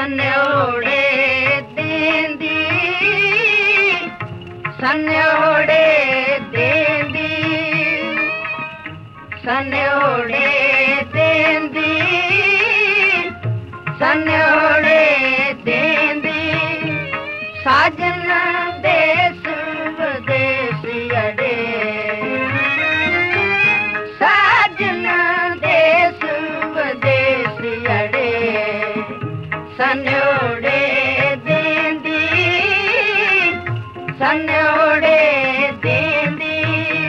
सन्योड़े देंदी सन्योड़े देंदी सन्योड़े देंदी सन्योड़े देंदी साजन देश विदेश अड़े साजन देश विदेश अड़े सन्योड़े देंदी सन्योड़े देंदी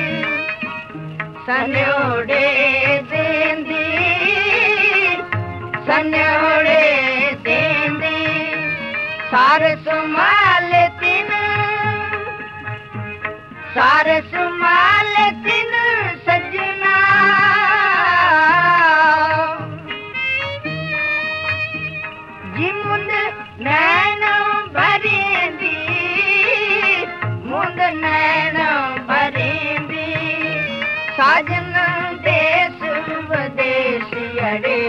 सन्योड़े देंदी सन्योड़े देंदी सारे संभाल तीन सारे संभाल तीन सजना जी मुंद नैन भरेंदी मुंद नैन भरेंदी साजन देश विदेश अड़े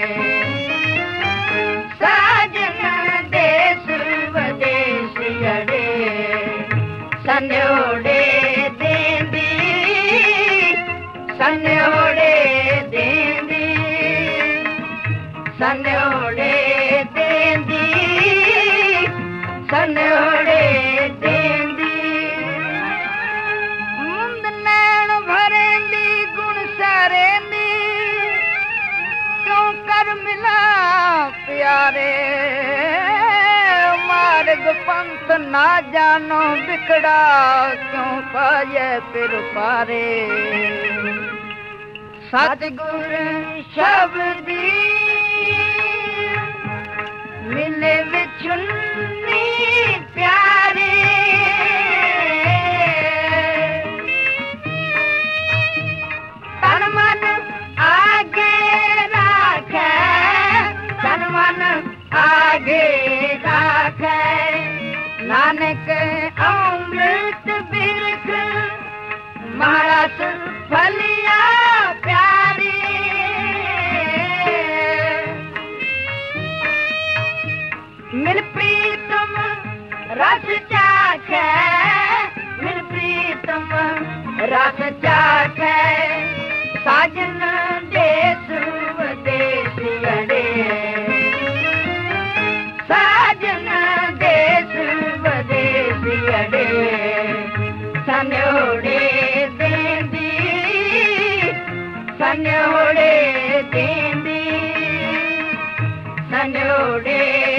साजन देश विदेश अड़े सन्योड़े देंदी सन्योड़े देंदी सन्योड़े देंदी सन्योड़े देंदी मुंद नैन भरेंदी गुण सारेंदी क्यों कर मिला प्यारे मार्ग पंथ ना जानो बिगड़ा क्यों पाए फिर पारे सतगुर शब्दी मिले विचुन्नी प्यारे तन मन आगे राखे तन मन आगे राखे नानक अमृत बिरख मारस फलिया प्यारी मिल प्रीतम रस चाखे मिल प्रीतम रस चाखे साजन देश विदेश अड़े साजन देश विदेश अड़े सन्योड़े देंदी सन्योड़े देंदी सन्योड़े